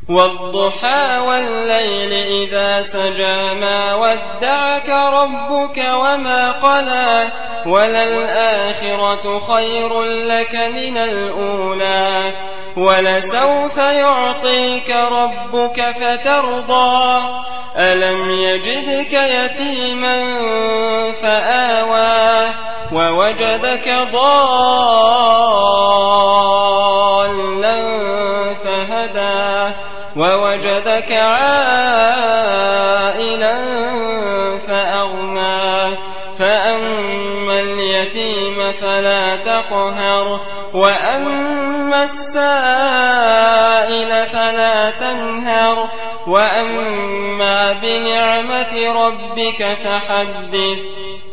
والضحى والليل إذا سجى ما ودعك ربك وما قلى وللآخرة خير لك من الأولى ولسوف يعطيك ربك فترضى ألم يجدك يتيما فآوى ووجدك ضالا فهدى ووجدك عائلا فأغنى فأما اليتيم فلا تقهر وأما السائل فلا تنهر وأما بنعمة ربك فحدث